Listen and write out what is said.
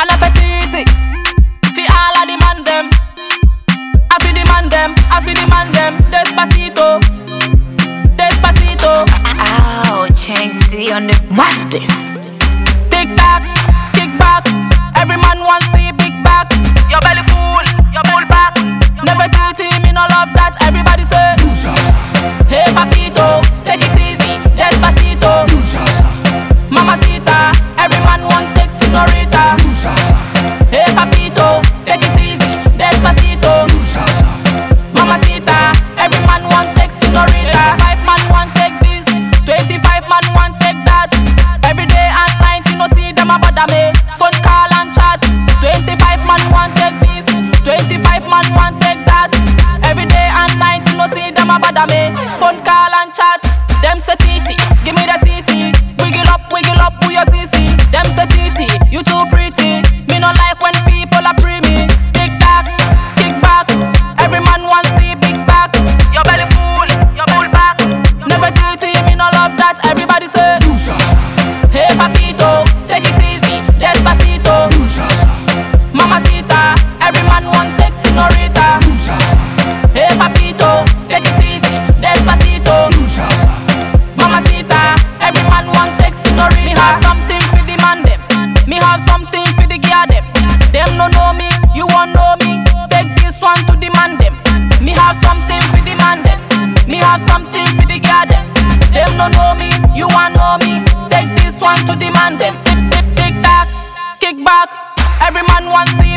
And I feel titi, fi all of the man them. I feel the man them, I feel the man them. Despacito, Despacito. Ow, Chasey on the. Watch this. Tick tock, kick back. Every man wants see big back. Your belly full, your bull back. Never titi, me no love that. Everybody say, hey papito, take it easy. Despacito, mamacita. Every man want take señorita. Hey papito, take it easy. Despacito, mamacita. Every man want take señorita. 25 man want take this, 25 man want take that. Every day and night you no see them a bother me. Phone call and chat. 25 man want take this, 25 man want take that. Every day and night you no see them a bother me. Phone call and chat. Them say titi, give me the CC. Wiggle up with your CC. Them say titi, you too pretty. Me no like when people are pre me. Tick tock, kick back. Every man want see big back. Your belly full, your bull back. Never titi, me no love that. Everybody say, hey papito, take it easy. Despacito, mamacita. Every man want take señorita. Hey papito, take it easy. Despacito, mamacita. Every man want take señorita. Me have something for the man them. Me have something for the girl them. Them no know me, you won't know me. Take this one to the man them. Me have something for the man them. Me have something for the girl them. Them no know me, you won't know me. Take this one to the man them. Tick tick tick tock, kick back. Every man want see